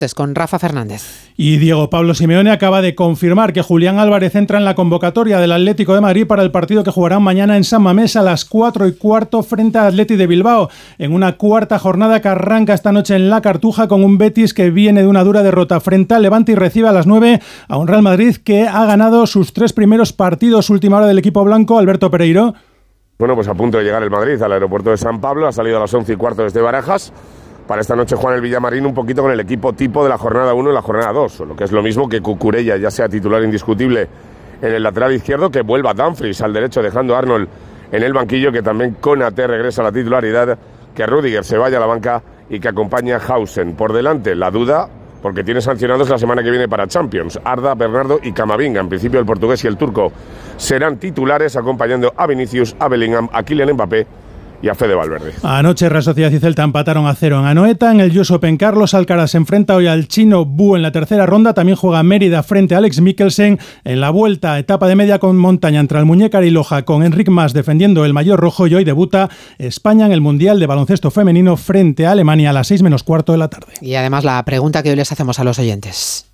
con Rafa Fernández. Y Diego Pablo Simeone acaba de confirmar que Julián Álvarez entra en la convocatoria del Atlético de Madrid para el partido que jugarán mañana en San Mamés a las 4:15 frente al Athletic de Bilbao, en una cuarta jornada que arranca esta noche en La Cartuja con un Betis que viene de una dura derrota frente al Levante y recibe a las 9 a un Real Madrid que ha ganado sus 3 primeros partidos. Última hora del equipo blanco, Alberto Pereiro. Bueno, pues a punto de llegar el Madrid al aeropuerto de San Pablo, ha salido a las 11:15 desde Barajas. Para esta noche juega el Villamarín un poquito con el equipo tipo de la jornada 1 y la jornada 2, lo que es lo mismo que Cucurella ya sea titular indiscutible en el lateral izquierdo, que vuelva Dumfries al derecho dejando a Arnold en el banquillo, que también Konaté regresa a la titularidad, que Rüdiger se vaya a la banca y que acompaña a Hausen. Por delante la duda, porque tiene sancionados la semana que viene para Champions. Arda, Bernardo y Camavinga. En principio el portugués y el turco serán titulares, acompañando a Vinicius, a Bellingham, a Kylian Mbappé y a Fede Valverde. Anoche Real Sociedad y Celta empataron a 0 en Anoeta. En el US Open, Carlos Alcaraz se enfrenta hoy al chino Bu en la tercera ronda. También juega Mérida frente a Alex Mikkelsen. En la vuelta, etapa de media con montaña entre Almuñécar y Loja, con Enric Mas defendiendo el maillot rojo. Y hoy debuta España en el Mundial de Baloncesto Femenino frente a Alemania a las 6:15 de la tarde. Y además la pregunta que hoy les hacemos a los oyentes.